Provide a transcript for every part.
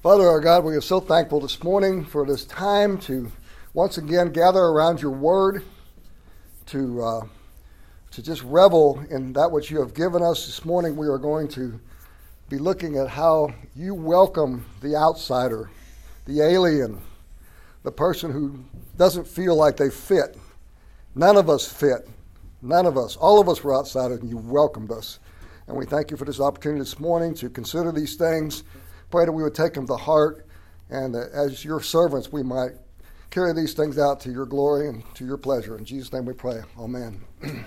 Father our God, we are so thankful this morning for this time to once again gather around your word, to just revel in that which you have given us. This morning we are going to be looking at how you welcome the outsider, the alien, the person who doesn't feel like they fit. None of us fit. None of us. All of us were outsiders, and you welcomed us. And we thank you for this opportunity this morning to consider these things. Pray that we would take them to heart, and that as your servants we might carry these things out to your glory and to your pleasure. In Jesus' name we pray. Amen.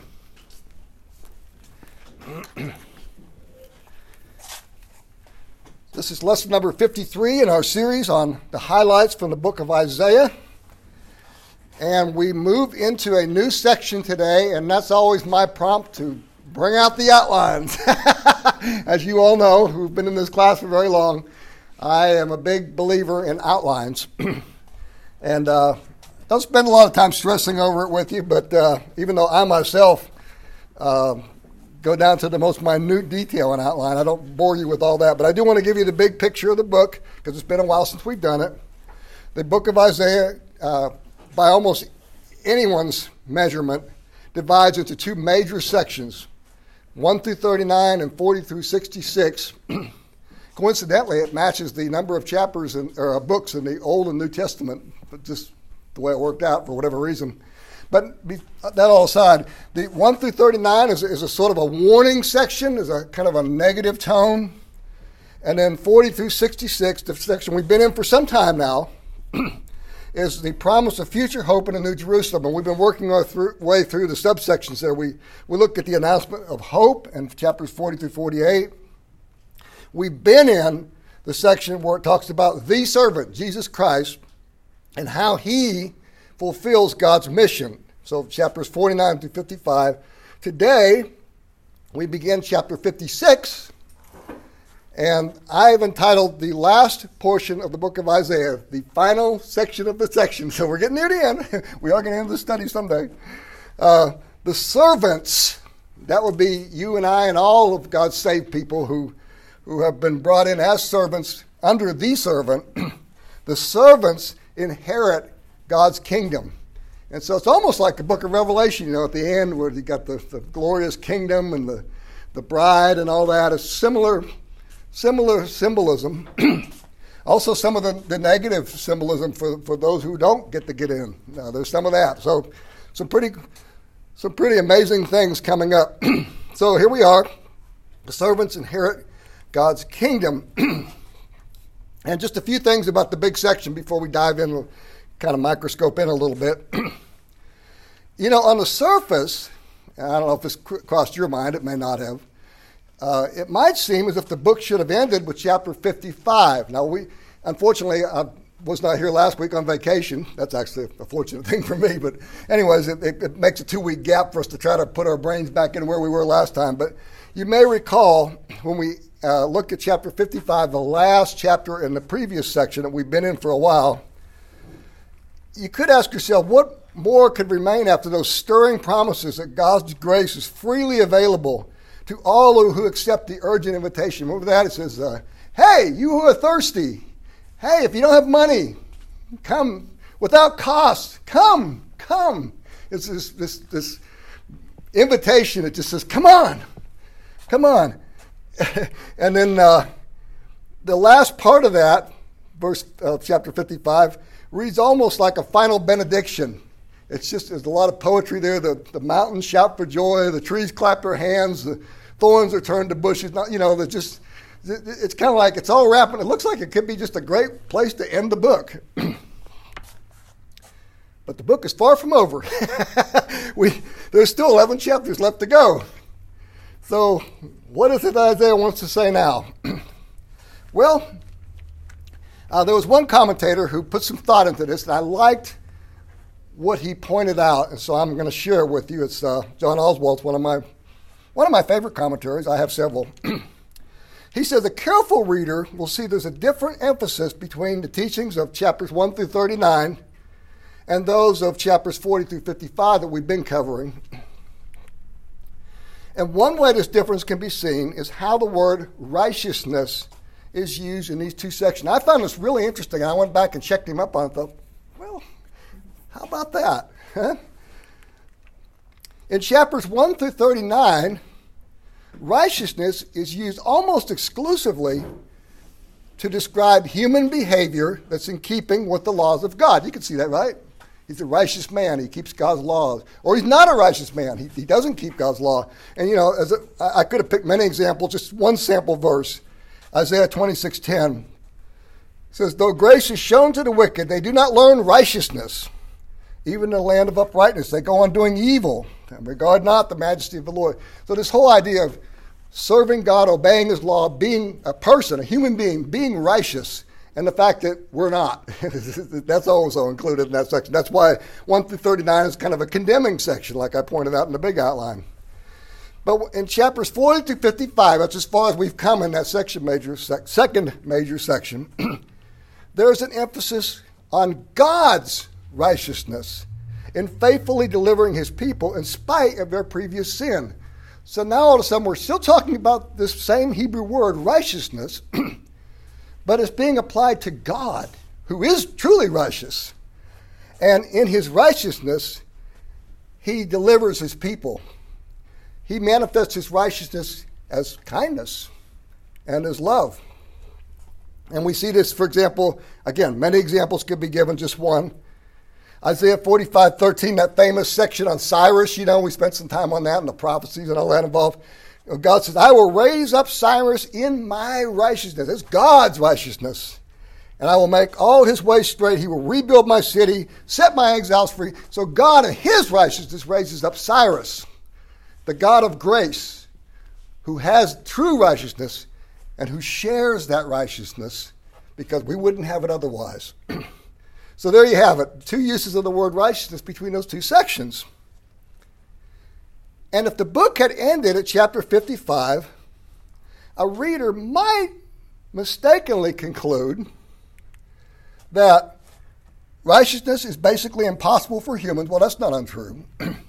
This is lesson number 53 in our series on the highlights from the book of Isaiah. And we move into a new section today, and that's always my prompt to bring out the outlines. As you all know, who've been in this class for very long, I am a big believer in outlines. And don't spend a lot of time stressing over it with you, but even though I myself go down to the most minute detail in outline, I don't bore you with all that. But I do want to give you the big picture of the book, because it's been a while since we've done it. The book of Isaiah, by almost anyone's measurement, divides into two major sections, 1 through 39 and 40 through 66. Coincidentally, it matches the number of chapters or books in the Old and New Testament, but just the way it worked out for whatever reason. But that all aside, the 1 through 39 is a sort of a warning section, is a kind of a negative tone. And then 40 through 66, the section we've been in for some time now, is the promise of future hope in the New Jerusalem. And we've been working our way through the subsections there. We looked at the announcement of hope in chapters 40 through 48. We've been in the section where it talks about the servant, Jesus Christ, and how he fulfills God's mission. So chapters 49 through 55. Today, we begin chapter 56. And I've entitled the last portion of the book of Isaiah, the final section of the section. So we're getting near the end. We are going to end the study someday. The servants, that would be you and I and all of God's saved people who have been brought in as servants under the servant. The servants inherit God's kingdom. And so it's almost like the book of Revelation, at the end where you got the glorious kingdom and the bride and all that. It's similar symbolism. Also some of the negative symbolism for those who don't get to get in. There's some of that. So some pretty amazing things coming up. So here we are. The servants inherit God's kingdom. And just a few things about the big section before we dive in, kind of microscope in a little bit. On the surface, I don't know if this crossed your mind, it may not have, it might seem as if the book should have ended with chapter 55. Now, unfortunately, I was not here last week on vacation. That's actually a fortunate thing for me. But anyways, it makes a 2-week gap for us to try to put our brains back in where we were last time. But you may recall when we looked at chapter 55, the last chapter in the previous section that we've been in for a while, you could ask yourself, what more could remain after those stirring promises that God's grace is freely available to all who accept the urgent invitation? Remember that? It says, hey, you who are thirsty, hey, if you don't have money, come without cost, come. It's this invitation. It just says, come on. And then the last part of that, verse chapter 55, reads almost like a final benediction. There's a lot of poetry there. The mountains shout for joy, the trees clap their hands, the thorns are turned to bushes. It's kind of like it's all wrapping. It looks like it could be just a great place to end the book. But the book is far from over. There's still 11 chapters left to go. So what is it that Isaiah wants to say now? Well, there was one commentator who put some thought into this, and I liked what he pointed out, and so I'm going to share it with you. It's John Oswald's one of my favorite commentaries. I have several. He says a careful reader will see there's a different emphasis between the teachings of chapters 1 through 39 and those of chapters 40 through 55 that we've been covering. And one way this difference can be seen is how the word righteousness is used in these two sections. I found this really interesting. I went back and checked him up on it and thought, well, how about that? Huh? In chapters 1 through 39, righteousness is used almost exclusively to describe human behavior that's in keeping with the laws of God. You can see that, right? He's a righteous man. He keeps God's laws. Or he's not a righteous man. He doesn't keep God's law. And, I could have picked many examples, just one sample verse. Isaiah 26:10 says, though grace is shown to the wicked, they do not learn righteousness. Even in the land of uprightness, they go on doing evil and regard not the majesty of the Lord. So this whole idea of serving God, obeying his law, being a person, a human being, being righteous, and the fact that we're not. That's also included in that section. That's why 1 through 39 is kind of a condemning section, like I pointed out in the big outline. But in chapters 40 to 55, that's as far as we've come in that second major section, there's an emphasis on God's righteousness in faithfully delivering his people in spite of their previous sin. So now all of a sudden we're still talking about this same Hebrew word, righteousness, but it's being applied to God, who is truly righteous. And in his righteousness, he delivers his people. He manifests his righteousness as kindness and as love. And we see this, for example, again, many examples could be given, just one. Isaiah 45:13, that famous section on Cyrus, we spent some time on that and the prophecies and all that involved. God says, I will raise up Cyrus in my righteousness. It's God's righteousness. And I will make all his ways straight. He will rebuild my city, set my exiles free. So God in his righteousness raises up Cyrus, the God of grace, who has true righteousness and who shares that righteousness because we wouldn't have it otherwise. So there you have it, two uses of the word righteousness between those two sections. And if the book had ended at chapter 55, a reader might mistakenly conclude that righteousness is basically impossible for humans. Well, that's not untrue.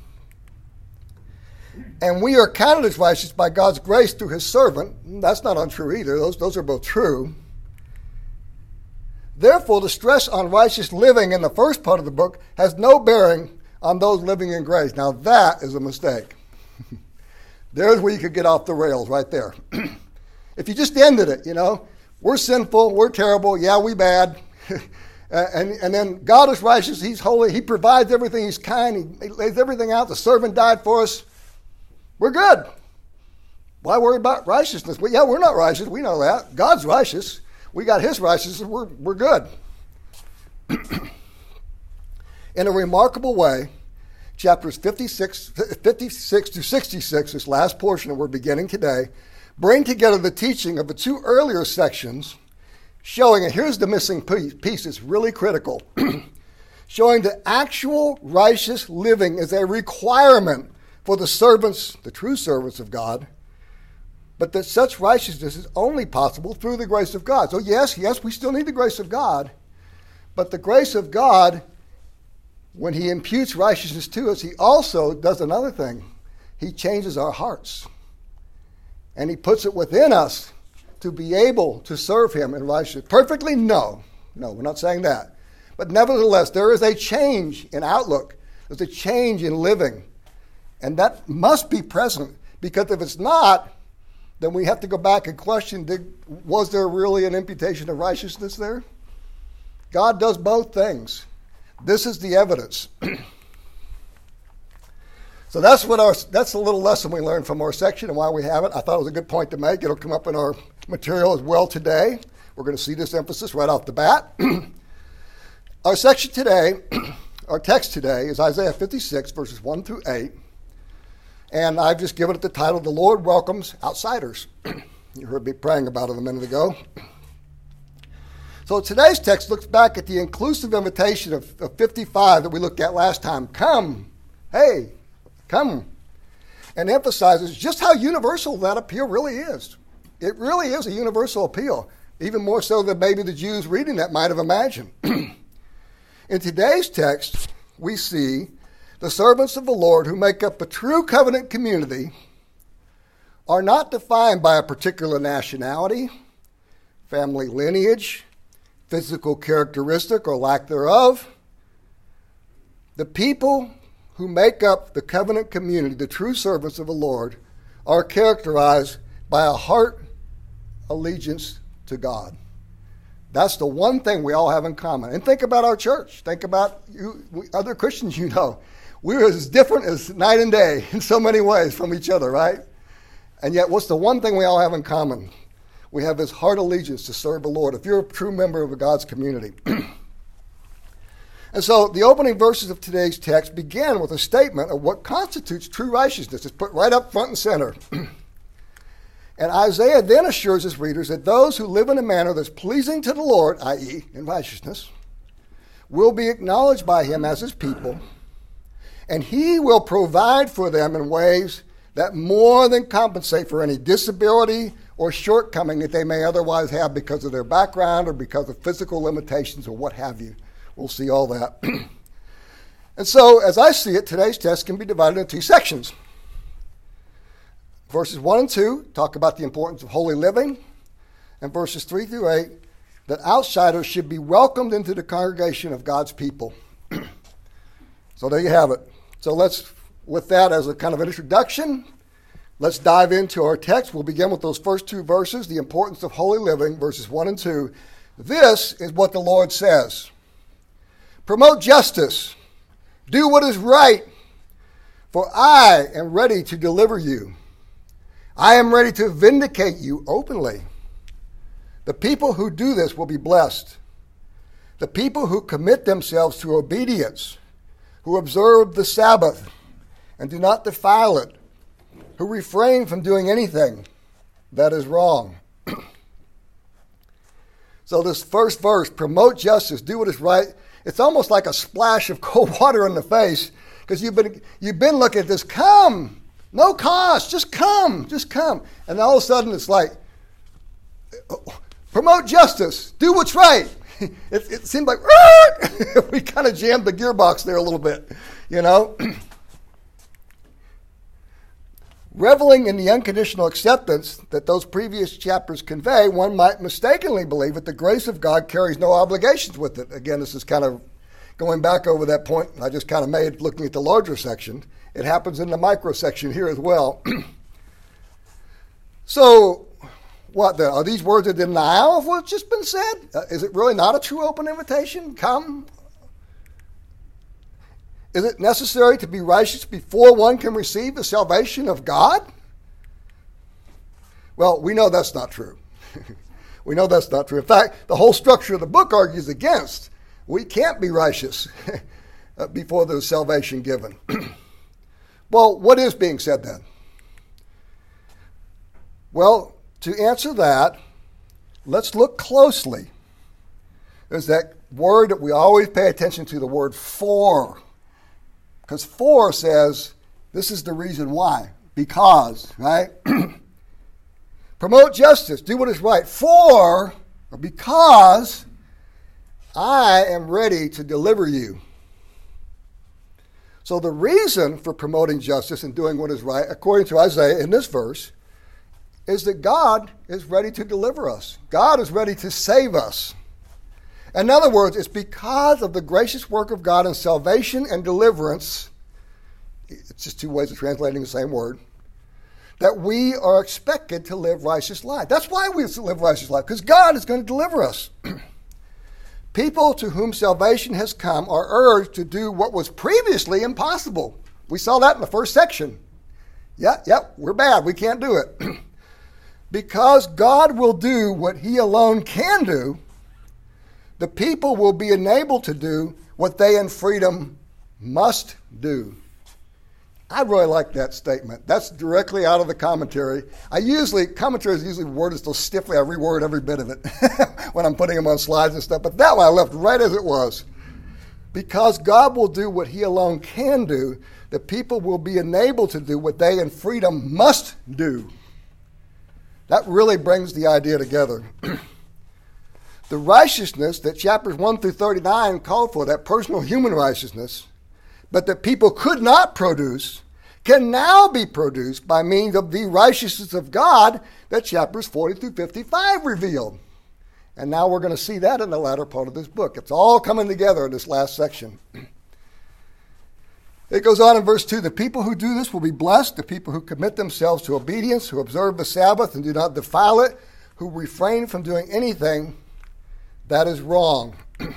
And we are counted as righteous by God's grace through his servant. That's not untrue either. Those are both true. Therefore, the stress on righteous living in the first part of the book has no bearing on those living in grace. Now, that is a mistake. There's where you could get off the rails right there. If you just ended it, we're sinful, we're terrible, yeah, we bad. and then God is righteous, he's holy, he provides everything, he's kind, he lays everything out, the servant died for us. We're good. Why worry about righteousness? Well, yeah, we're not righteous, we know that. God's righteous. We got his righteousness, we're good. In a remarkable way, chapters 56 to 66, this last portion that we're beginning today, bring together the teaching of the two earlier sections, showing, and here's the missing piece, it's really critical, showing that actual righteous living is a requirement for the servants, the true servants of God, but that such righteousness is only possible through the grace of God. So yes, we still need the grace of God, but the grace of God, when he imputes righteousness to us, he also does another thing. He changes our hearts. And he puts it within us to be able to serve him in righteousness. Perfectly? No, we're not saying that. But nevertheless, there is a change in outlook. There's a change in living. And that must be present, because if it's not, then we have to go back and question, was there really an imputation of righteousness there? God does both things. This is the evidence. So that's a little lesson we learned from our section and why we have it. I thought it was a good point to make. It'll come up in our material as well today. We're going to see this emphasis right off the bat. Our section today, our text today, is Isaiah 56, verses 1 through 8. And I've just given it the title, The Lord Welcomes Outsiders. You heard me praying about it a minute ago. So today's text looks back at the inclusive invitation of 55 that we looked at last time. Come, hey, come. And emphasizes just how universal that appeal really is. It really is a universal appeal, even more so than maybe the Jews reading that might have imagined. In today's text, we see the servants of the Lord who make up a true covenant community are not defined by a particular nationality, family lineage, physical characteristic or lack thereof. The people who make up the covenant community, the true servants of the Lord, are characterized by a heart allegiance to God. That's the one thing we all have in common. And think about our church. Think about other Christians you know. We're as different as night and day in so many ways from each other, right? And yet, what's the one thing we all have in common? We have this heart allegiance to serve the Lord, if you're a true member of God's community. And so the opening verses of today's text begin with a statement of what constitutes true righteousness. It's put right up front and center. And Isaiah then assures his readers that those who live in a manner that's pleasing to the Lord, i.e., in righteousness, will be acknowledged by him as his people, and he will provide for them in ways that more than compensate for any disability or shortcoming that they may otherwise have because of their background or because of physical limitations or what have you. We'll see all that. And so, as I see it, today's text can be divided into two sections. Verses 1 and 2 talk about the importance of holy living, and verses 3 through 8, that outsiders should be welcomed into the congregation of God's people. So there you have it. So let's, with that as a kind of an introduction, let's dive into our text. We'll begin with those first two verses, the importance of holy living, verses 1 and 2. This is what the Lord says. Promote justice. Do what is right, for I am ready to deliver you. I am ready to vindicate you openly. The people who do this will be blessed. The people who commit themselves to obedience, who observe the Sabbath and do not defile it, who refrain from doing anything that is wrong. So this first verse, promote justice, do what is right, it's almost like a splash of cold water in the face, because you've been looking at this, come, no cost, just come. And all of a sudden it's like, promote justice, do what's right. It seemed like we kind of jammed the gearbox there a little bit, you know. Reveling in the unconditional acceptance that those previous chapters convey, one might mistakenly believe that the grace of God carries no obligations with it. Again, this is kind of going back over that point I just kind of made looking at the larger section. It happens in the micro section here as well. So, what then? Are these words a denial of what's just been said? Is it really not a true open invitation? Come. Is it necessary to be righteous before one can receive the salvation of God? Well, we know that's not true. We know that's not true. In fact, the whole structure of the book argues against. We can't be righteous before there's salvation given. Well, what is being said then? Well, to answer that, let's look closely. There's that word that we always pay attention to, the word for. Because for says, this is the reason why. Because, right? Promote justice. Do what is right. For, or because, I am ready to deliver you. So the reason for promoting justice and doing what is right, according to Isaiah in this verse, is that God is ready to deliver us. God is ready to save us. In other words, it's because of the gracious work of God in salvation and deliverance, it's just two ways of translating the same word, that we are expected to live righteous life. That's why we live righteous life, because God is going to deliver us. People to whom salvation has come are urged to do what was previously impossible. We saw that in the first section. Yeah, we're bad. We can't do it. Because God will do what he alone can do, the people will be enabled to do what they in freedom must do. I really like that statement. That's directly out of the commentary. Commentaries usually word it so stiffly, I reword every bit of it when I'm putting them on slides and stuff. But that one I left right as it was. Because God will do what he alone can do, the people will be enabled to do what they in freedom must do. That really brings the idea together. The righteousness that chapters 1 through 39 called for, that personal human righteousness, but that people could not produce, can now be produced by means of the righteousness of God that chapters 40 through 55 revealed. And now we're going to see that in the latter part of this book. It's all coming together in this last section. It goes on in verse 2, the people who do this will be blessed, the people who commit themselves to obedience, who observe the Sabbath and do not defile it, who refrain from doing anything that is wrong.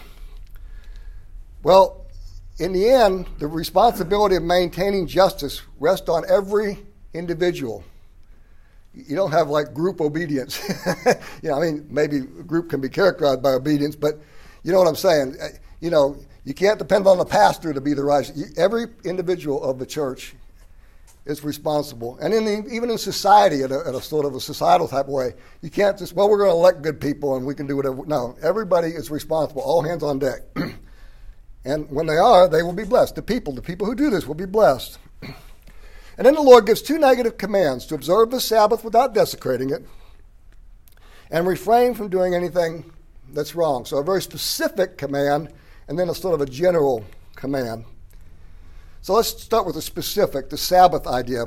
Well, in the end, the responsibility of maintaining justice rests on every individual. You don't have like group obedience. Maybe a group can be characterized by obedience, but you know what I'm saying. You can't depend on the pastor to be the righteous. Every individual of the church is responsible. And even in society, at a sort of a societal type of way, you can't just, we're going to elect good people and we can do whatever. No, everybody is responsible, all hands on deck. And when they are, they will be blessed. The people who do this will be blessed. And then the Lord gives two negative commands: to observe the Sabbath without desecrating it, and refrain from doing anything that's wrong. So a very specific command, and then a sort of a general command. So let's start with the specific, the Sabbath idea.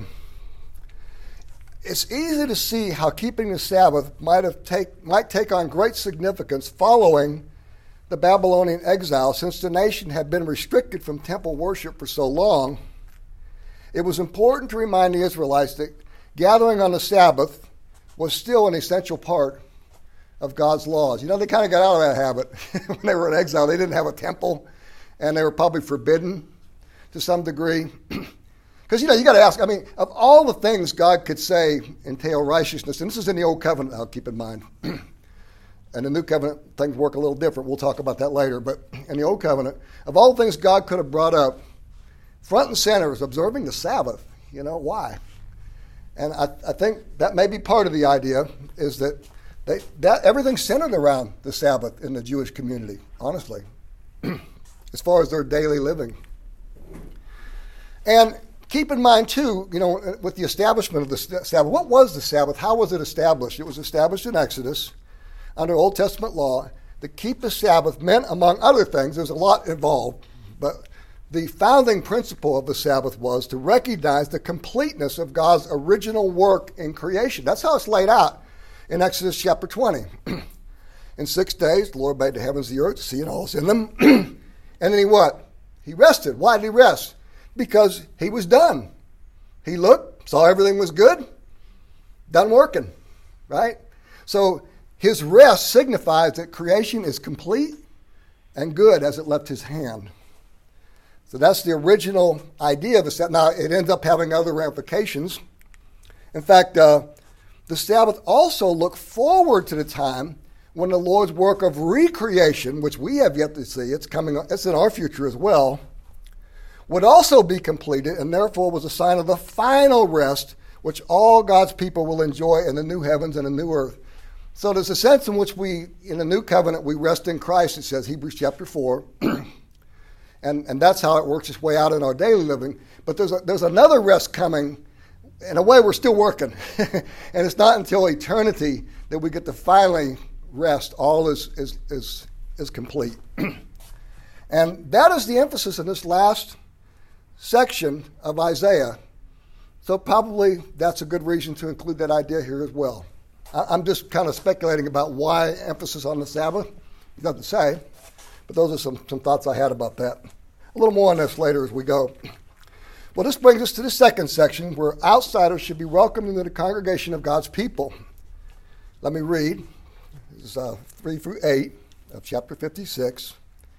It's easy to see how keeping the Sabbath might take on great significance following the Babylonian exile, since the nation had been restricted from temple worship for so long. It was important to remind the Israelites that gathering on the Sabbath was still an essential part of God's laws. They kind of got out of that habit when they were in exile. They didn't have a temple, and they were probably forbidden to some degree. Because, you got to ask, of all the things God could say entail righteousness, and this is in the Old Covenant, I'll keep in mind. And the New Covenant, things work a little different. We'll talk about that later. But in the Old Covenant, of all things God could have brought up, front and center is observing the Sabbath. Why? And I think that may be part of the idea, is that everything's centered around the Sabbath in the Jewish community, honestly, as far as their daily living. And keep in mind, too, with the establishment of the Sabbath, what was the Sabbath? How was it established? It was established in Exodus under Old Testament law. To keep the Sabbath meant, among other things, there's a lot involved, but the founding principle of the Sabbath was to recognize the completeness of God's original work in creation. That's how it's laid out in Exodus chapter 20. In 6 days, the Lord made the heavens and the earth, the sea and all that's in them. And then he what? He rested. Why did he rest? Because he was done. He looked, saw everything was good, done working, right? So his rest signifies that creation is complete and good as it left his hand. So that's the original idea of the Sabbath. Now, it ends up having other ramifications. In fact, the Sabbath also looked forward to the time when the Lord's work of recreation, which we have yet to see, it's in our future as well, would also be completed, and therefore was a sign of the final rest which all God's people will enjoy in the new heavens and the new earth. So there's a sense in which we, in the new covenant, we rest in Christ, it says, Hebrews chapter 4. And that's how it works its way out in our daily living. But there's another rest coming. In a way, we're still working. And it's not until eternity that we get to finally rest. All is complete. And that is the emphasis in this last section of Isaiah. So probably that's a good reason to include that idea here as well. I'm just kind of speculating about why emphasis on the Sabbath. He doesn't say. But those are some thoughts I had about that. A little more on this later as we go. Well, this brings us to the second section, where outsiders should be welcomed into the congregation of God's people. Let me read. This is 3 through 8 of chapter 56.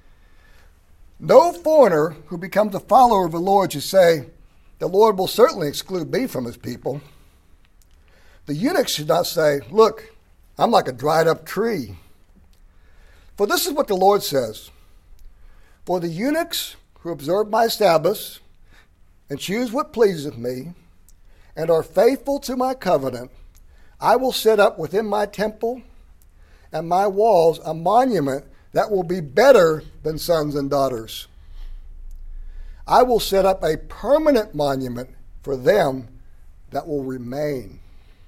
No foreigner who becomes a follower of the Lord should say, the Lord will certainly exclude me from his people. The eunuch should not say, look, I'm like a dried up tree. For this is what the Lord says, for the eunuchs who observe my Sabbaths and choose what pleases me and are faithful to my covenant, I will set up within my temple and my walls a monument that will be better than sons and daughters. I will set up a permanent monument for them that will remain.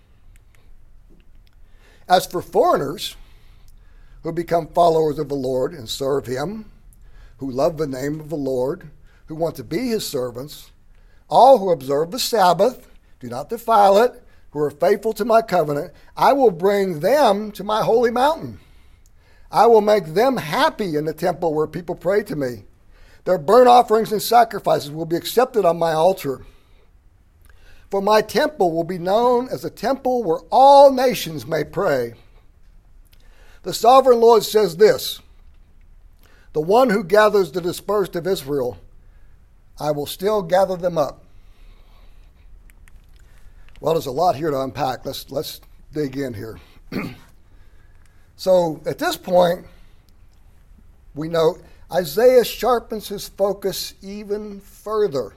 As for foreigners who become followers of the Lord and serve him, who love the name of the Lord, who want to be his servants, all who observe the Sabbath, do not defile it, who are faithful to my covenant, I will bring them to my holy mountain, I will make them happy in the temple where people pray to me. Their burnt offerings and sacrifices will be accepted on my altar. For my temple will be known as a temple where all nations may pray. The sovereign Lord says this, the one who gathers the dispersed of Israel, I will still gather them up. Well, there's a lot here to unpack. Let's dig in here. So at this point, we know Isaiah sharpens his focus even further.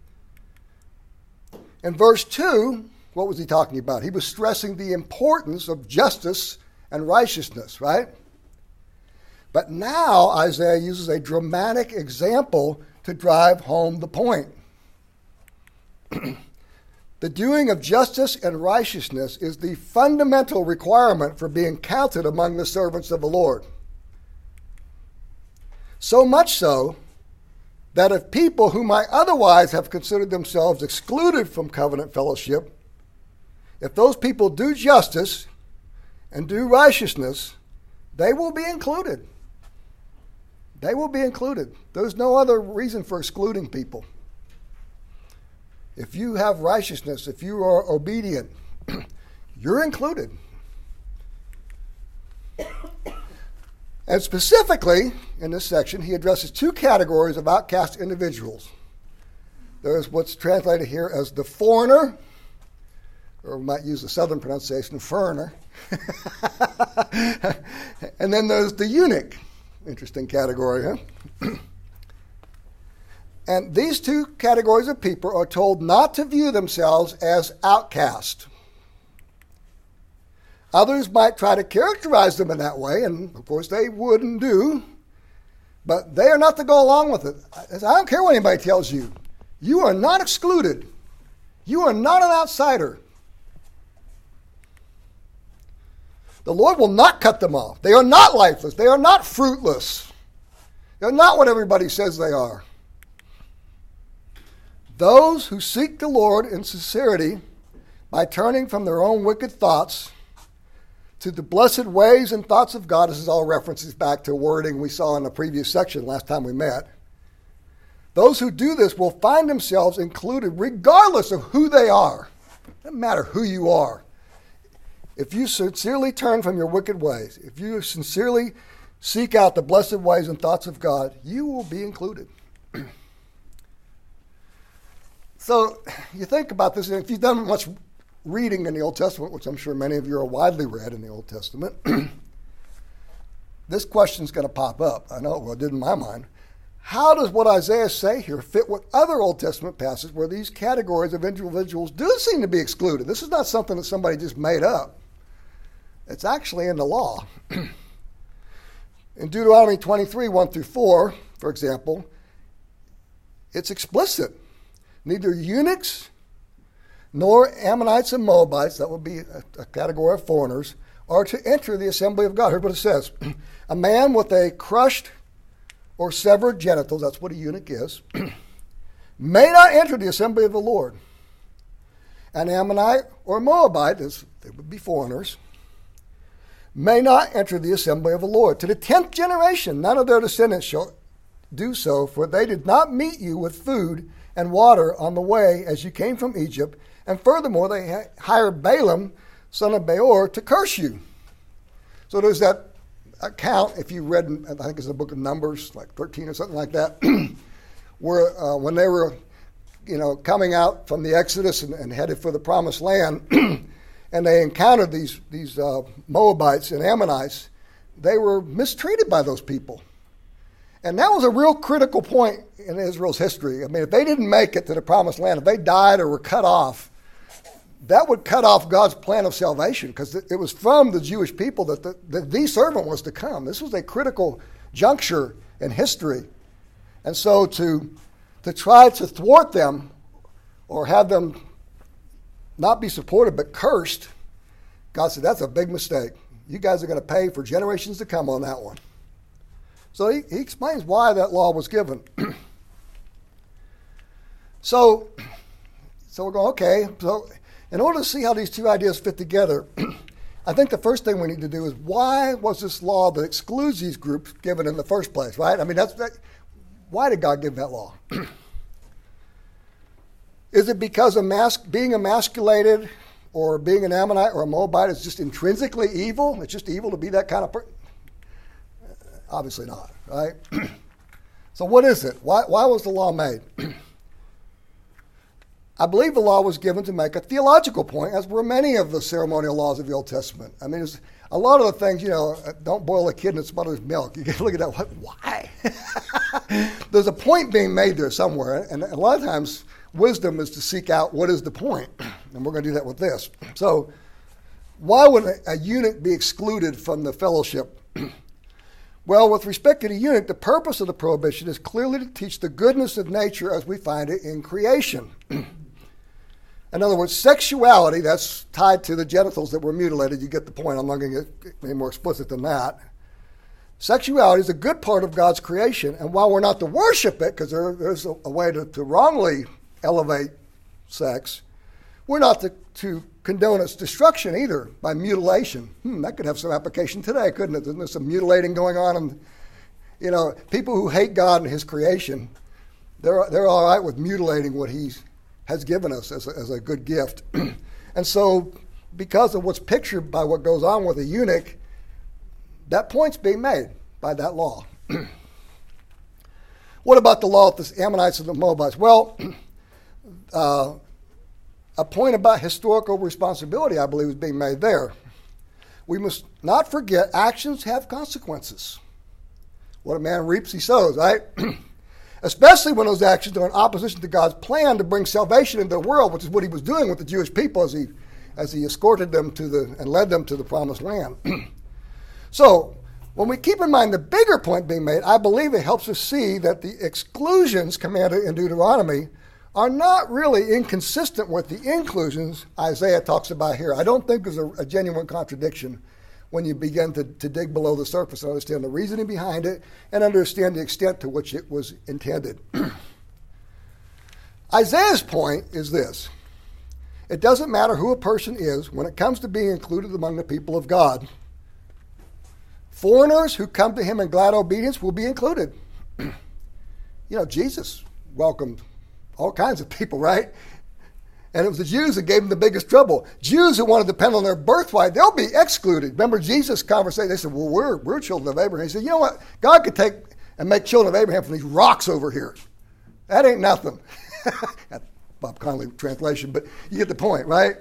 In verse 2, what was he talking about? He was stressing the importance of justice and righteousness, right? But now Isaiah uses a dramatic example to drive home the point. The doing of justice and righteousness is the fundamental requirement for being counted among the servants of the Lord. So much so that if people who might otherwise have considered themselves excluded from covenant fellowship, if those people do justice and do righteousness, they will be included. They will be included. There's no other reason for excluding people. If you have righteousness, if you are obedient, you're included. And specifically, in this section, he addresses two categories of outcast individuals. There's what's translated here as the foreigner, or we might use the southern pronunciation, foreigner. And then there's the eunuch. Interesting category, huh? And these two categories of people are told not to view themselves as outcast. Others might try to characterize them in that way, and of course they wouldn't do, but they are not to go along with it. I don't care what anybody tells you. You are not excluded. You are not an outsider. The Lord will not cut them off. They are not lifeless. They are not fruitless. They're not what everybody says they are. Those who seek the Lord in sincerity by turning from their own wicked thoughts to the blessed ways and thoughts of God, this is all references back to wording we saw in the previous section last time we met. Those who do this will find themselves included regardless of who they are. It doesn't matter who you are. If you sincerely turn from your wicked ways, if you sincerely seek out the blessed ways and thoughts of God, you will be included. So you think about this, and if you've done much reading in the Old Testament, which I'm sure many of you are widely read in the Old Testament, this question's going to pop up. I know it did in my mind. How does what Isaiah say here fit with other Old Testament passages where these categories of individuals do seem to be excluded? This is not something that somebody just made up. It's actually in the law. In Deuteronomy 23, 1 through 4, for example, it's explicit. Neither eunuchs nor Ammonites and Moabites, that would be a category of foreigners, are to enter the assembly of God. Here's what it says. A man with a crushed or severed genitals, that's what a eunuch is, may not enter the assembly of the Lord. An Ammonite or Moabite, they would be foreigners, may not enter the assembly of the Lord. To the 10th generation, none of their descendants shall do so, for they did not meet you with food and water on the way as you came from Egypt. And furthermore, they hired Balaam, son of Beor, to curse you. So there's that account, if you read, I think it's the book of Numbers, like 13 or something like that, where when they were, coming out from the Exodus and headed for the Promised Land, and they encountered these Moabites and Ammonites, they were mistreated by those people. And that was a real critical point in Israel's history. I mean, if they didn't make it to the Promised Land, if they died or were cut off, that would cut off God's plan of salvation, because it was from the Jewish people that the servant was to come. This was a critical juncture in history. And so to try to thwart them or have them not be supported but cursed, God said, that's a big mistake. You guys are going to pay for generations to come on that one. So he explains why that law was given. So we're going, okay, so in order to see how these two ideas fit together, I think the first thing we need to do is, why was this law that excludes these groups given in the first place, right? I mean, why did God give that law? Is it because being emasculated or being an Ammonite or a Moabite is just intrinsically evil? It's just evil to be that kind of person? Obviously not, right? So what is it? Why was the law made? I believe the law was given to make a theological point, as were many of the ceremonial laws of the Old Testament. I mean, a lot of the things, don't boil a kid in its mother's milk. You can look at that, why? There's a point being made there somewhere, and a lot of times wisdom is to seek out what is the point, and we're going to do that with this. So why would a eunuch be excluded from the fellowship? Well, with respect to the eunuch, the purpose of the prohibition is clearly to teach the goodness of nature as we find it in creation. In other words, sexuality, that's tied to the genitals that were mutilated. You get the point. I'm not going to get any more explicit than that. Sexuality is a good part of God's creation, and while we're not to worship it, because there's a way to wrongly elevate sex, we're not to condone its destruction either by mutilation. That could have some application today, couldn't it? Isn't there some mutilating going on? And people who hate God and His creation, they're all right with mutilating what He has given us as a good gift. And so, because of what's pictured by what goes on with a eunuch, that point's being made by that law. What about the law of the Ammonites and the Moabites? Well, a point about historical responsibility, I believe, is being made there. We must not forget actions have consequences. What a man reaps, he sows, right? Especially when those actions are in opposition to God's plan to bring salvation into the world, which is what He was doing with the Jewish people as he escorted them and led them to the promised land. So, when we keep in mind the bigger point being made, I believe it helps us see that the exclusions commanded in Deuteronomy are not really inconsistent with the inclusions Isaiah talks about here. I don't think there's a genuine contradiction when you begin to dig below the surface and understand the reasoning behind it and understand the extent to which it was intended. Isaiah's point is this: it doesn't matter who a person is when it comes to being included among the people of God. Foreigners who come to Him in glad obedience will be included. Jesus welcomed all kinds of people, right? And it was the Jews that gave Him the biggest trouble. Jews who wanted to depend on their birthright, they'll be excluded. Remember Jesus' conversation? They said, well, we're children of Abraham. He said, you know what? God could take and make children of Abraham from these rocks over here. That ain't nothing. That's Bob Conley translation, but you get the point, right?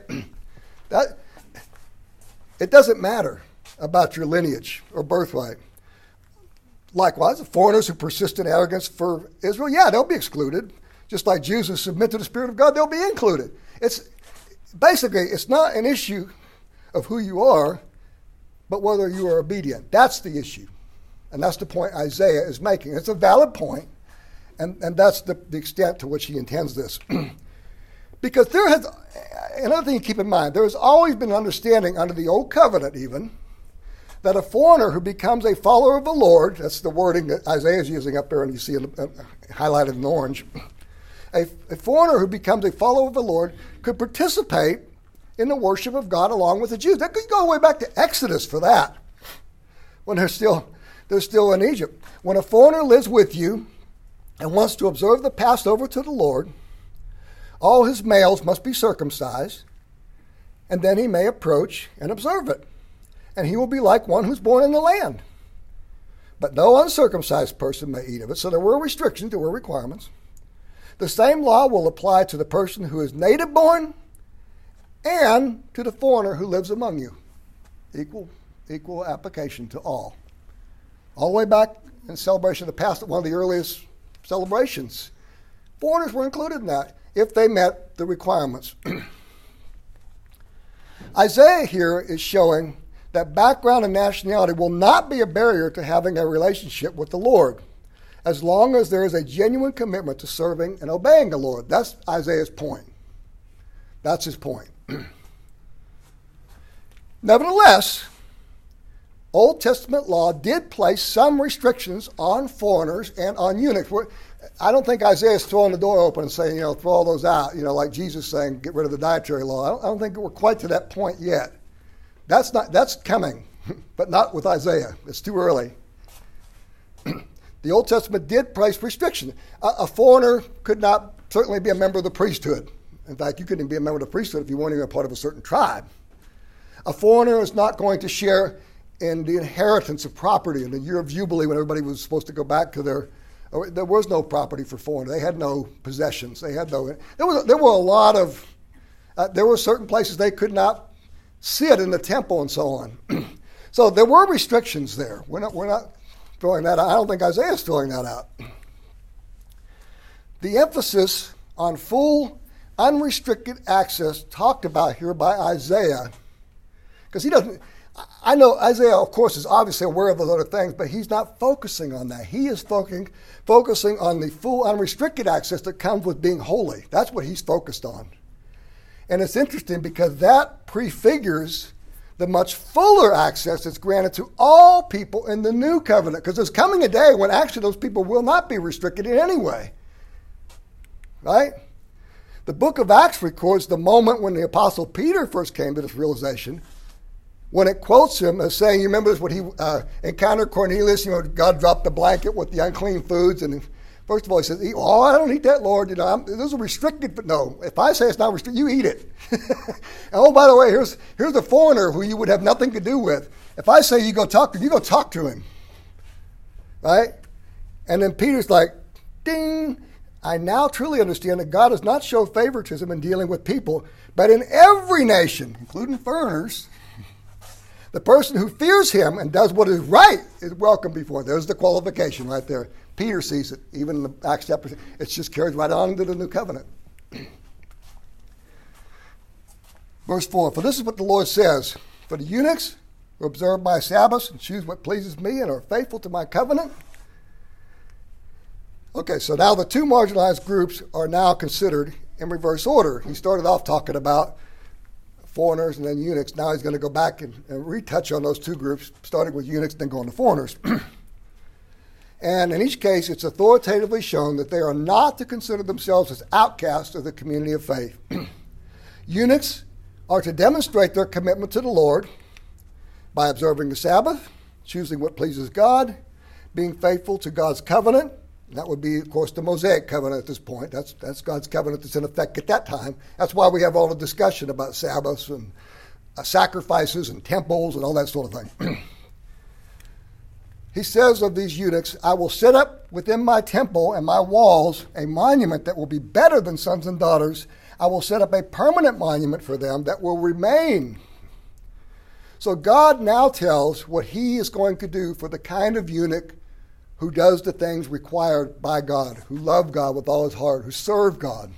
It doesn't matter about your lineage or birthright. Likewise, the foreigners who persist in arrogance for Israel, they'll be excluded. Just like Jews who submit to the Spirit of God, they'll be included. It's not an issue of who you are, but whether you are obedient. That's the issue. And that's the point Isaiah is making. It's a valid point, and that's the extent to which he intends this. Because another thing to keep in mind, there has always been an understanding under the Old Covenant even, that a foreigner who becomes a follower of the Lord, that's the wording that Isaiah is using up there, and you see it highlighted in orange. A foreigner who becomes a follower of the Lord could participate in the worship of God along with the Jews. That could go all the way back to Exodus for that, when they're still in Egypt. When a foreigner lives with you and wants to observe the Passover to the Lord, all his males must be circumcised, and then he may approach and observe it. And he will be like one who's born in the land. But no uncircumcised person may eat of it. So there were restrictions, there were requirements. The same law will apply to the person who is native born and to the foreigner who lives among you. Equal application to all. All the way back in celebration of the past, one of the earliest celebrations, foreigners were included in that if they met the requirements. Isaiah here is showing that background and nationality will not be a barrier to having a relationship with the Lord, as long as there is a genuine commitment to serving and obeying the Lord. That's Isaiah's point. That's his point. Nevertheless, Old Testament law did place some restrictions on foreigners and on eunuchs. I don't think Isaiah is throwing the door open and saying, throw all those out, like Jesus saying, get rid of the dietary law. I don't think we're quite to that point yet. That's coming, but not with Isaiah. It's too early. The Old Testament did place restrictions. A foreigner could not certainly be a member of the priesthood. In fact, you couldn't be a member of the priesthood if you weren't even a part of a certain tribe. A foreigner is not going to share in the inheritance of property. In the year of Jubilee, when everybody was supposed to go back to there was no property for foreigners. They had no possessions. There were a lot of, there were certain places they could not sit in the temple and so on. So there were restrictions there. We're not throwing that out. I don't think Isaiah is throwing that out. The emphasis on full, unrestricted access talked about here by Isaiah, because he doesn't, I know Isaiah, of course, is obviously aware of those other things, but he's not focusing on that. He is focusing on the full, unrestricted access that comes with being holy. That's what he's focused on. And it's interesting because that prefigures the much fuller access that's granted to all people in the new covenant, because there's coming a day when actually those people will not be restricted in any way. Right? The book of Acts records the moment when the Apostle Peter first came to this realization, when it quotes him as saying, you remember this, when he encountered Cornelius, God dropped the blanket with the unclean foods, and first of all he says, oh, I don't eat that, Lord, those are restricted, but no, if I say it's not restricted, you eat it. And oh, by the way, here's a foreigner who you would have nothing to do with. If I say you go talk to him, you go talk to him. Right? And then Peter's like, ding, I now truly understand that God does not show favoritism in dealing with people, but in every nation, including foreigners, the person who fears him and does what is right is welcome before. There's the qualification right there. Peter sees it, even in the Acts chapter 6. It's just carried right on into the new covenant. Verse 4, for this is what the Lord says, for the eunuchs who observe my Sabbaths and choose what pleases me and are faithful to my covenant. Okay, so now the two marginalized groups are now considered in reverse order. He started off talking about foreigners and then eunuchs. Now he's going to go back and retouch on those two groups, starting with eunuchs, then going to foreigners. And in each case, it's authoritatively shown that they are not to consider themselves as outcasts of the community of faith. Eunuchs are to demonstrate their commitment to the Lord by observing the Sabbath, choosing what pleases God, being faithful to God's covenant. That would be, of course, the Mosaic covenant at this point. That's God's covenant that's in effect at that time. That's why we have all the discussion about Sabbaths and sacrifices and temples and all that sort of thing. He says of these eunuchs, I will set up within my temple and my walls a monument that will be better than sons and daughters. I will set up a permanent monument for them that will remain. So God now tells what he is going to do for the kind of eunuch who does the things required by God, who love God with all his heart, who serve God.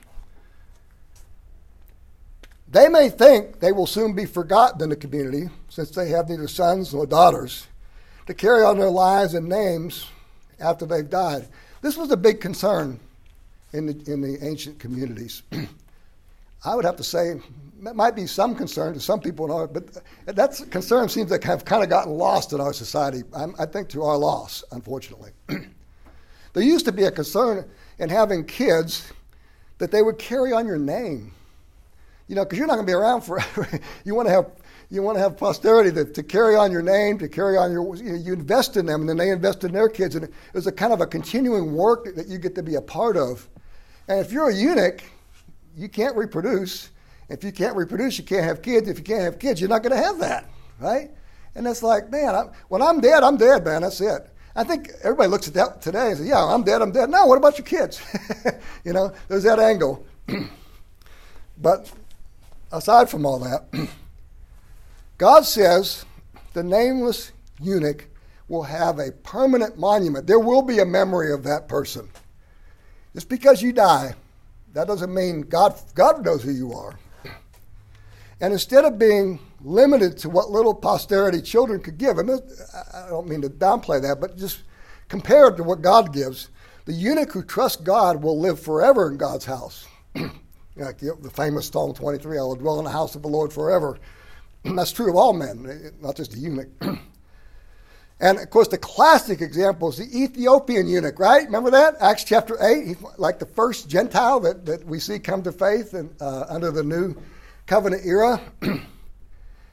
They may think they will soon be forgotten in the community, since they have neither sons nor daughters, to carry on their lives and names after they've died. This was a big concern in the ancient communities. I would have to say it might be some concern to some people, but that concern seems to have kind of gotten lost in our society, I think to our loss, unfortunately. There used to be a concern in having kids that they would carry on your name. Because you're not going to be around forever. You want to have posterity to carry on your name, to carry on you invest in them, and then they invest in their kids. And it was a kind of a continuing work that you get to be a part of. And if you're a eunuch, you can't reproduce. If you can't reproduce, you can't have kids. If you can't have kids, you're not going to have that, right? And it's like, man, when I'm dead, man. That's it. I think everybody looks at that today and says, yeah, I'm dead. No, what about your kids? There's that angle. But aside from all that, God says the nameless eunuch will have a permanent monument. There will be a memory of that person. Just because you die, that doesn't mean God knows who you are. And instead of being limited to what little posterity children could give, and I don't mean to downplay that, but just compared to what God gives, the eunuch who trusts God will live forever in God's house. Like the famous Psalm 23, I will dwell in the house of the Lord forever. That's true of all men, not just the eunuch. And, of course, the classic example is the Ethiopian eunuch, right? Remember that? Acts chapter 8, he's like the first Gentile that we see come to faith under the new covenant era.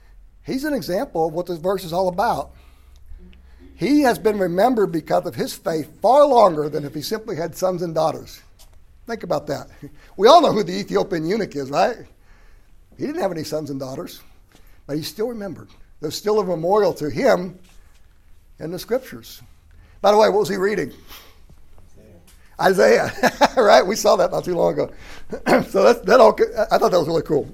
He's an example of what this verse is all about. He has been remembered because of his faith far longer than if he simply had sons and daughters. Think about that. We all know who the Ethiopian eunuch is, right? He didn't have any sons and daughters, but he's still remembered. There's still a memorial to him in the scriptures. By the way, what was he reading? Isaiah, right? We saw that not too long ago. So that all. I thought that was really cool.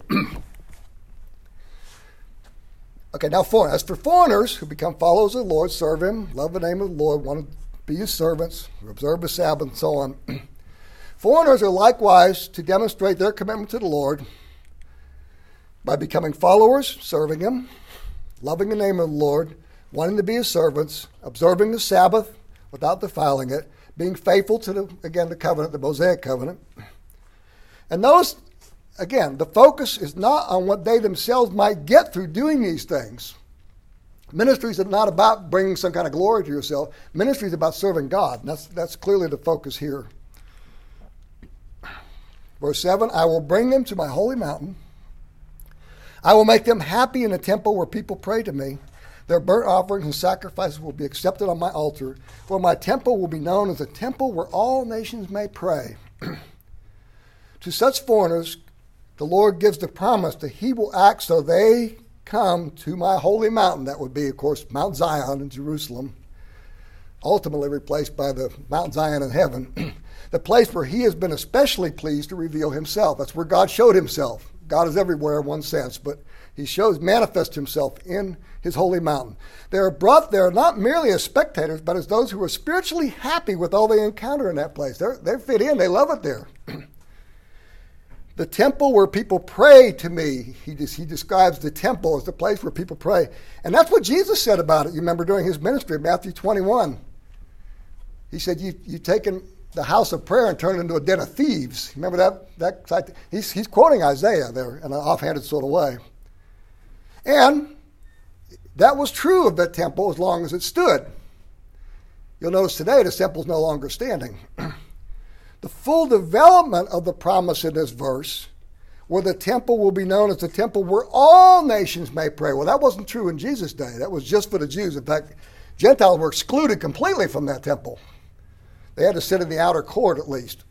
Okay, now as for foreigners who become followers of the Lord, serve him, love the name of the Lord, want to be his servants, observe the Sabbath, and so on. Foreigners are likewise to demonstrate their commitment to the Lord by becoming followers, serving him, loving the name of the Lord, wanting to be his servants, observing the Sabbath without defiling it, being faithful to the covenant, the Mosaic covenant. And notice, again, the focus is not on what they themselves might get through doing these things. Ministry is not about bringing some kind of glory to yourself. Ministry is about serving God. And that's clearly the focus here. Verse 7, I will bring them to my holy mountain. I will make them happy in the temple where people pray to me. Their burnt offerings and sacrifices will be accepted on my altar, for my temple will be known as a temple where all nations may pray. To such foreigners, the Lord gives the promise that he will act so they come to my holy mountain. That would be, of course, Mount Zion in Jerusalem, ultimately replaced by the Mount Zion in heaven, the place where he has been especially pleased to reveal himself. That's where God showed himself. God is everywhere in one sense, but he manifests himself in his holy mountain. They are brought there not merely as spectators, but as those who are spiritually happy with all they encounter in that place. They fit in. They love it there. The temple where people pray to me. He describes the temple as the place where people pray. And that's what Jesus said about it. You remember during his ministry, Matthew 21. He said, you've taken the house of prayer and turned it into a den of thieves. Remember that? He's quoting Isaiah there in an offhanded sort of way. And that was true of that temple as long as it stood. You'll notice today the temple's no longer standing. The full development of the promise in this verse, where the temple will be known as the temple where all nations may pray. Well, that wasn't true in Jesus' day. That was just for the Jews. In fact, Gentiles were excluded completely from that temple. They had to sit in the outer court at least.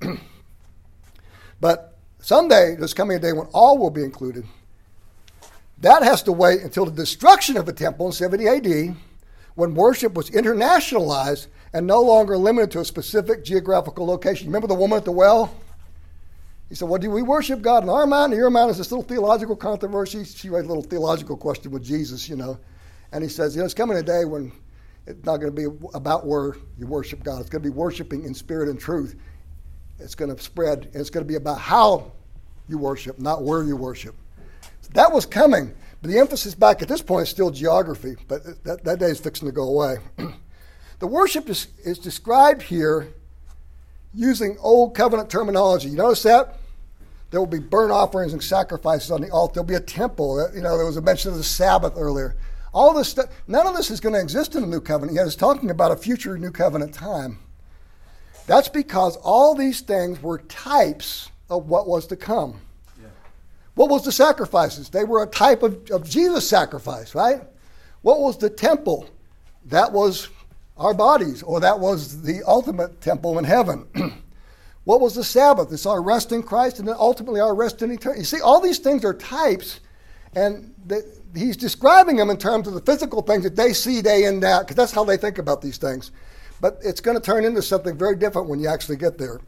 But someday, there's coming a day when all will be included. That has to wait until the destruction of the temple in 70 AD, when worship was internationalized and no longer limited to a specific geographical location. Remember the woman at the well? He said, well, do we worship God in our mountain or your mountain? Is this little theological controversy? She raised a little theological question with Jesus, And he says, it's coming a day when it's not going to be about where you worship God. It's going to be worshiping in spirit and truth. It's going to spread, and it's going to be about how you worship, not where you worship. So that was coming. But the emphasis back at this point is still geography, but that day is fixing to go away. The worship is described here using Old Covenant terminology. You notice that? There will be burnt offerings and sacrifices on the altar. There'll be a temple. There was a mention of the Sabbath earlier. All this stuff, none of this is going to exist in the New Covenant yet. It's talking about a future New Covenant time. That's because all these things were types of what was to come. Yeah. What was the sacrifices? They were a type of Jesus' sacrifice, right? What was the temple? That was our bodies, or that was the ultimate temple in heaven. What was the Sabbath? It's our rest in Christ, and then ultimately our rest in eternity. You see, all these things are types, and he's describing them in terms of the physical things that they see day in, day out, because that's how they think about these things. But it's going to turn into something very different when you actually get there.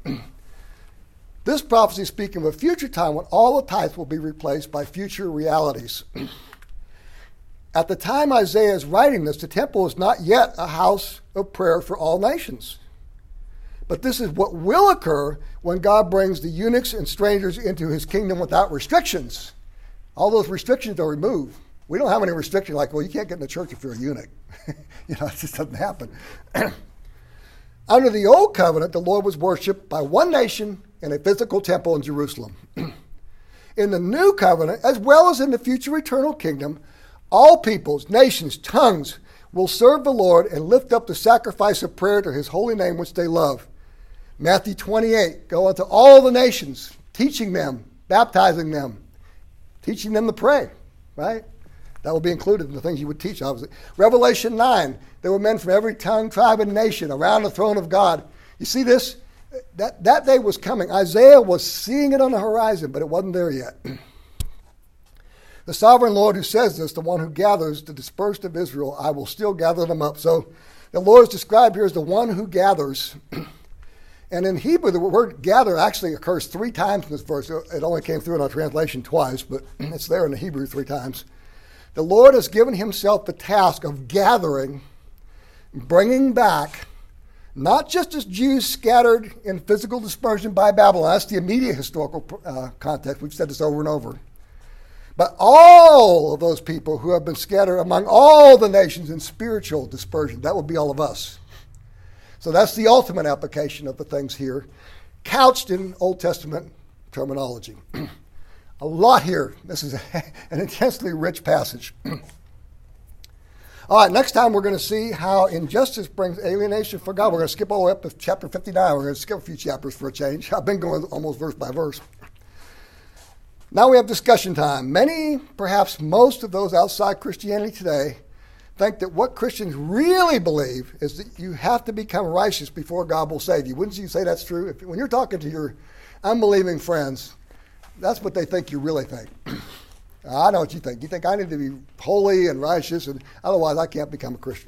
This prophecy is speaking of a future time when all the types will be replaced by future realities. At the time Isaiah is writing this, the temple is not yet a house of prayer for all nations. But this is what will occur when God brings the eunuchs and strangers into his kingdom without restrictions. All those restrictions are removed. We don't have any restriction like, well, you can't get in the church if you're a eunuch. It just doesn't happen. Under the old covenant, the Lord was worshipped by one nation in a physical temple in Jerusalem. In the new covenant, as well as in the future eternal kingdom, all peoples, nations, tongues will serve the Lord and lift up the sacrifice of prayer to his holy name, which they love. Matthew 28, go unto all the nations, teaching them, baptizing them, teaching them to pray, right? That will be included in the things you would teach, obviously. Revelation 9, there were men from every tongue, tribe, and nation around the throne of God. You see this? That day was coming. Isaiah was seeing it on the horizon, but it wasn't there yet. The sovereign Lord who says this, the one who gathers the dispersed of Israel, I will still gather them up. So the Lord is described here as the one who gathers. And in Hebrew, the word gather actually occurs 3 times in this verse. It only came through in our translation twice, but it's there in the Hebrew 3 times. The Lord has given himself the task of gathering, bringing back, not just as Jews scattered in physical dispersion by Babylon. That's the immediate historical context. We've said this over and over. But all of those people who have been scattered among all the nations in spiritual dispersion. That would be all of us. So that's the ultimate application of the things here, couched in Old Testament terminology. A lot here. This is an intensely rich passage. All right, next time we're going to see how injustice brings alienation for God. We're going to skip all the way up to chapter 59. We're going to skip a few chapters for a change. I've been going almost verse by verse. Now we have discussion time. Many, perhaps most of those outside Christianity today think that what Christians really believe is that you have to become righteous before God will save you. Wouldn't you say that's true? When you're talking to your unbelieving friends, that's what they think you really think. I know what you think. You think I need to be holy and righteous, and otherwise I can't become a Christian.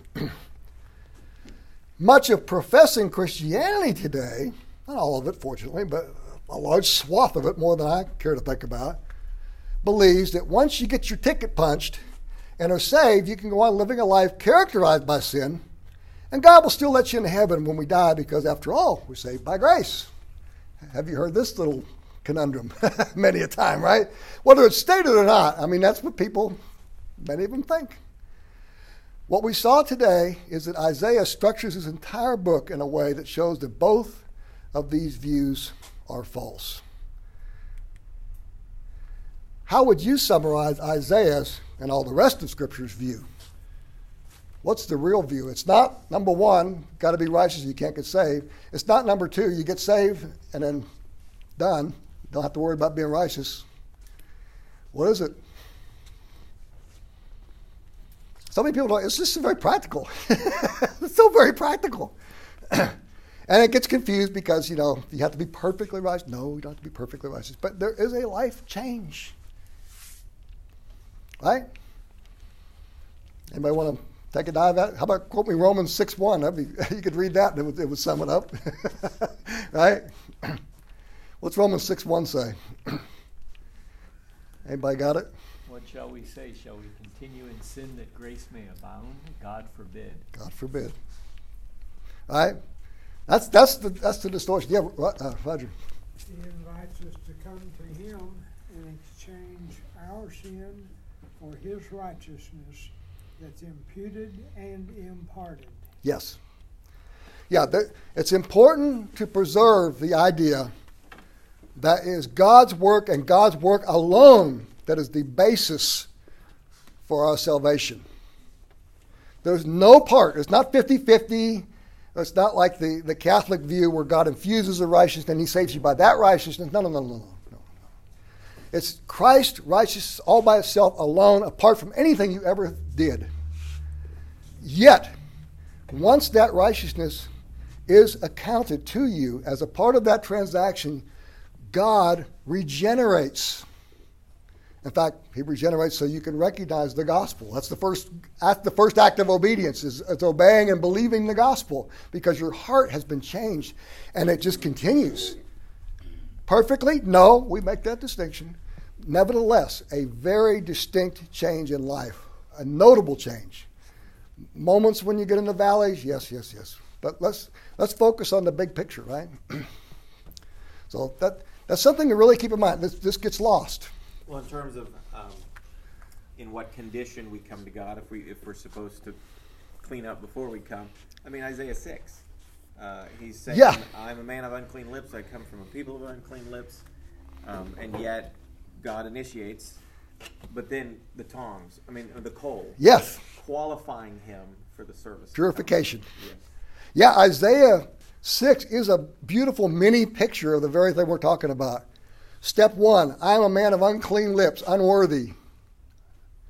Much of professing Christianity today, not all of it, fortunately, but a large swath of it, more than I care to think about, believes that once you get your ticket punched and are saved, you can go on living a life characterized by sin, and God will still let you into heaven when we die because, after all, we're saved by grace. Have you heard this little conundrum many a time, right? Whether it's stated or not, I mean, that's what people, many of them think. What we saw today is that Isaiah structures his entire book in a way that shows that both of these views are false. How would you summarize Isaiah's and all the rest of Scripture's view? What's the real view? It's not, number one, got to be righteous, you can't get saved. It's not, number two, you get saved and then done. Don't have to worry about being righteous. What is it? So many people don't. It's just very practical. It's so very practical. And it gets confused because, you have to be perfectly righteous. No, you don't have to be perfectly righteous. But there is a life change. Right? Anybody want to take a dive at it? How about quote me Romans 6:1? You could read that and it would sum it up. Right? What's Romans 6:1 say? Anybody got it? What shall we say? Shall we continue in sin that grace may abound? God forbid. God forbid. All right? That's the distortion. Yeah, Roger. He invites us to come to him and exchange our sin for his righteousness that's imputed and imparted. Yes. Yeah, it's important to preserve the idea that is God's work and God's work alone that is the basis for our salvation. There's no part. It's not 50-50. It's not like the Catholic view where God infuses the righteousness and he saves you by that righteousness. No. It's Christ's righteousness all by itself alone, apart from anything you ever did. Yet, once that righteousness is accounted to you as a part of that transaction, God regenerates. In fact, he regenerates so you can recognize the gospel. That's the first act of obedience, is obeying and believing the gospel, because your heart has been changed, and it just continues. Perfectly? No, we make that distinction. Nevertheless, a very distinct change in life, a notable change. Moments when you get in the valleys, yes. But let's focus on the big picture, right? So that's something to really keep in mind. This gets lost. Well, in terms of in what condition we come to God, if we're supposed to clean up before we come, I mean, Isaiah 6, he's saying, yeah. I'm a man of unclean lips, I come from a people of unclean lips, and yet God initiates, but then the the coal, yes, qualifying him for the service. Purification. Yes. Yeah, Isaiah 6 is a beautiful mini picture of the very thing we're talking about. Step 1, I am a man of unclean lips, unworthy.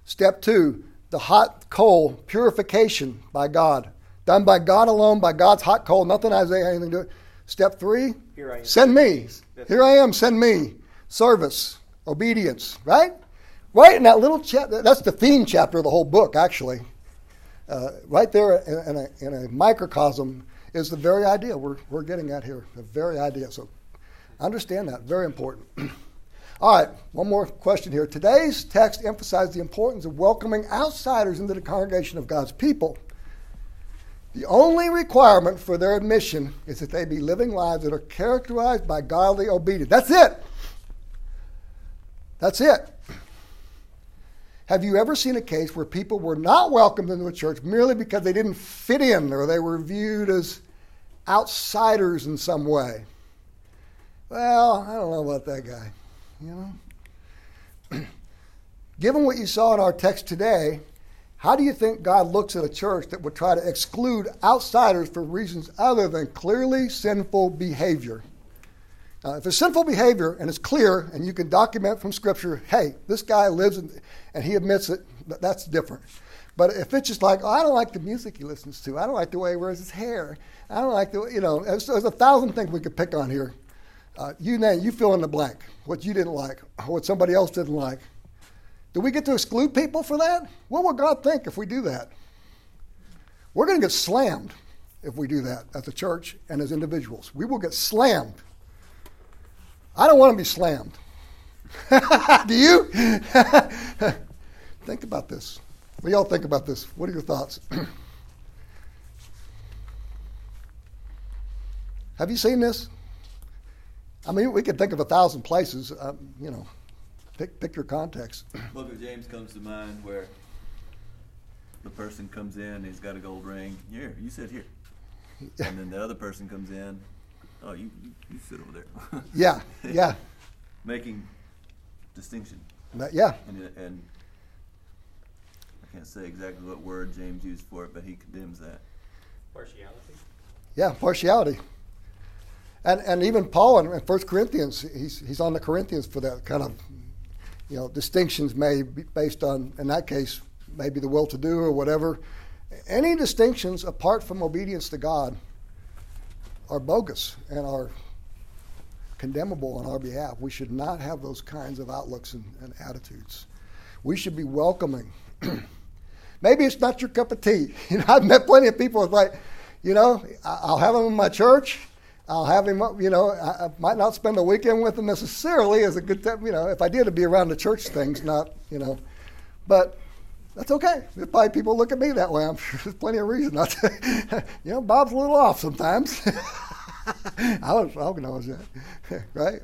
Step 2, the hot coal purification by God. Done by God alone, by God's hot coal, nothing Isaiah had anything to do. Step 3, Here I am. send me. That's Here I am, send me. Service, obedience, right? Right in that little chapter, that's the theme chapter of the whole book, actually. Right there in a microcosm is the very idea we're getting at here, the very idea. So understand that, very important. All right, one more question here. Today's text emphasizes the importance of welcoming outsiders into the congregation of God's people. The only requirement for their admission is that they be living lives that are characterized by godly obedience. That's it. That's it. Have you ever seen a case where people were not welcomed into a church merely because they didn't fit in or they were viewed as outsiders in some way? Well, I don't know about that guy, you know. Given what you saw in our text today, how do you think God looks at a church that would try to exclude outsiders for reasons other than clearly sinful behavior? If it's sinful behavior and it's clear and you can document from Scripture, hey, this guy lives and he admits it, that's different. But if it's just like, oh, I don't like the music he listens to, I don't like the way he wears his hair, I don't like the, there's 1,000 things we could pick on here. You fill in the blank, what you didn't like, what somebody else didn't like. Do we get to exclude people for that? What will God think if we do that? We're going to get slammed if we do that as a church and as individuals. We will get slammed. I don't want to be slammed. Do you? Think about this. What do y'all think about this? What are your thoughts? Have you seen this? I mean, we could think of 1,000 places, pick your context. Book of James comes to mind where the person comes in, he's got a gold ring. Here, you sit here. And then the other person comes in, oh, you sit over there. Yeah. Making distinction. Yeah. And I can't say exactly what word James used for it, but he condemns that. Partiality. Yeah, partiality. And even Paul in 1 Corinthians, he's on the Corinthians for that kind of, distinctions may be based on, in that case, maybe the well-to-do or whatever. Any distinctions apart from obedience to God are bogus and are condemnable on our behalf. We should not have those kinds of outlooks and attitudes. We should be welcoming. Maybe it's not your cup of tea. I've met plenty of people who are like, I'll have them in my church. I'll have him, I might not spend the weekend with him necessarily as a good time, if I did, it'd be around the church things, not, but that's okay. There's probably people look at me that way. I'm sure there's plenty of reason not to. Bob's a little off sometimes. I acknowledge that, right?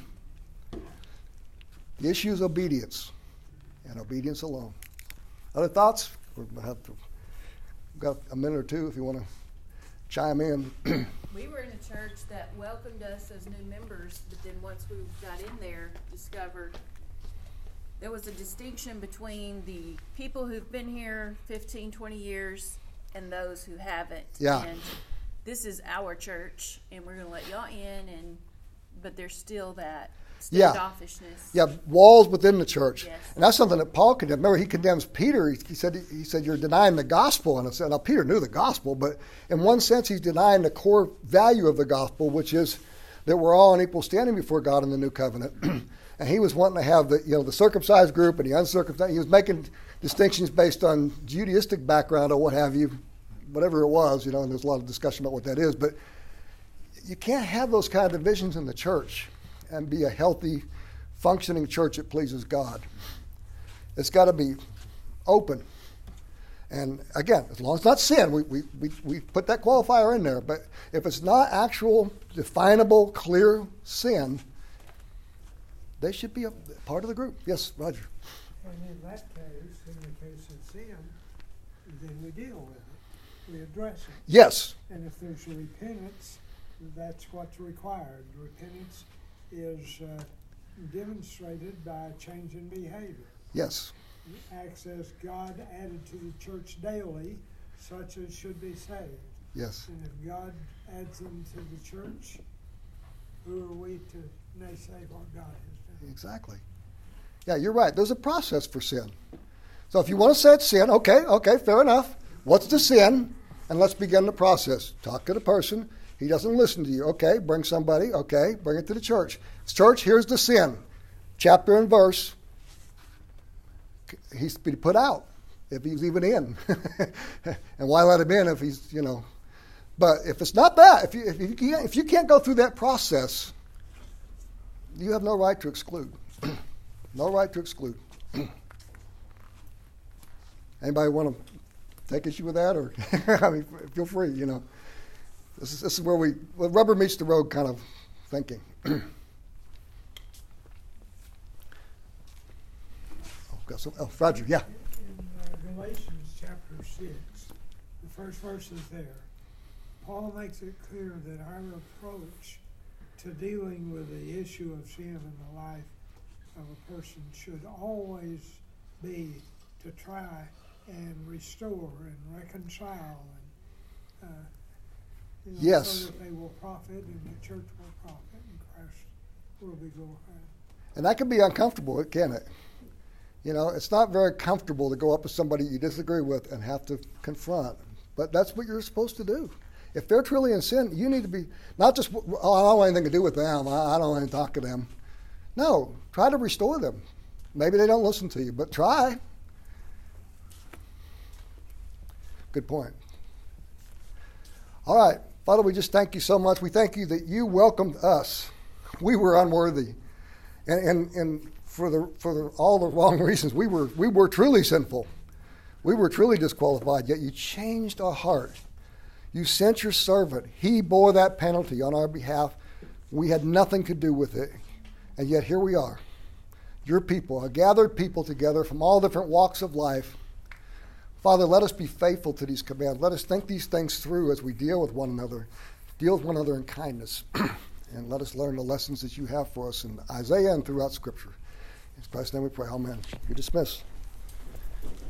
The issue is obedience, and obedience alone. Other thoughts? We've got a minute or two if you want to chime in. We were in a church that welcomed us as new members, but then once we got in there, discovered there was a distinction between the people who've been here 15, 20 years and those who haven't. Yeah. And this is our church, and we're going to let y'all in, but there's still that standoffishness. Yeah, walls within the church. Yes. And that's something that Paul condemned. Remember, he condemns Peter. He said, you're denying the gospel. And I said, now, Peter knew the gospel, but in one sense, he's denying the core value of the gospel, which is that we're all on equal standing before God in the new covenant. And he was wanting to have the circumcised group and the uncircumcised. He was making distinctions based on Judaistic background or what have you, whatever it was, and there's a lot of discussion about what that is. But you can't have those kind of divisions in the church and be a healthy, functioning church that pleases God. It's got to be open. And again, as long as it's not sin, we put that qualifier in there. But if it's not actual, definable, clear sin, they should be a part of the group. Yes, Roger. And in that case, in the case of sin, then we deal with it. We address it. Yes. And if there's repentance, that's what's required. Repentance is demonstrated by a change in behavior. Yes. Acts as God added to the church daily, such as should be saved. Yes. And if God adds them to the church, who are we to naysay what God has done? Exactly. Yeah, you're right. There's a process for sin. So if you want to say it's sin, okay, fair enough. What's the sin? And let's begin the process. Talk to the person. He doesn't listen to you. Okay, bring somebody. Okay, bring it to the church. Church, here's the sin. Chapter and verse. He's to be put out if he's even in. And why let him in if he's, But if it's not that, if you can't go through that process, you have no right to exclude. No right to exclude. Anybody want to take issue with that, or I mean, feel free. This is where rubber meets the road kind of thinking. Roger, yeah. In Galatians chapter 6, the first verse is there. Paul makes it clear that our approach to dealing with the issue of sin in the life of a person should always be to try and restore and reconcile, and yes, so that they will profit and the church will profit and Christ will be glorified. And that can be uncomfortable, can't it? It's not very comfortable to go up to somebody you disagree with and have to confront. But that's what you're supposed to do. If they're truly in sin, you need to be not just, I don't want anything to do with them. I don't want to talk to them. No, try to restore them. Maybe they don't listen to you, but try. Good point. All right. Father, we just thank you so much. We thank you that you welcomed us. We were unworthy. And for all the wrong reasons, we were truly sinful. We were truly disqualified, yet you changed our heart. You sent your servant. He bore that penalty on our behalf. We had nothing to do with it. And yet here we are, your people, a gathered people together from all different walks of life. Father, let us be faithful to these commands. Let us think these things through as we deal with one another in kindness. And let us learn the lessons that you have for us in Isaiah and throughout Scripture. In Christ's name we pray. Amen. You're dismissed.